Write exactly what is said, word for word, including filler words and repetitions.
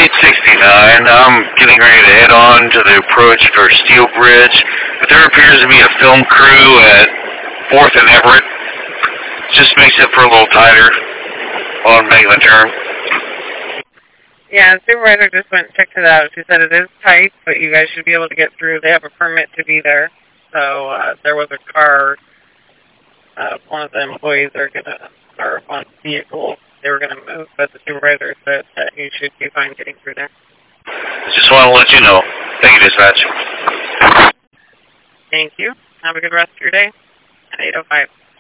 eight sixty-nine. I'm getting ready to head on to the approach for Steel Bridge, but there appears to be a film crew at fourth and Everett. Just makes it for a little tighter on making the turn. Yeah, the supervisor just went and checked it out. She said it is tight, but you guys should be able to get through. They have a permit to be there. So uh, there was a car. Uh, one of the employees are gonna, or one vehicle, they were gonna move, but the supervisor said that you should be fine getting through there. Just want to let you know. Thank you, dispatch. Thank you. Have a good rest of your day. At eight oh five.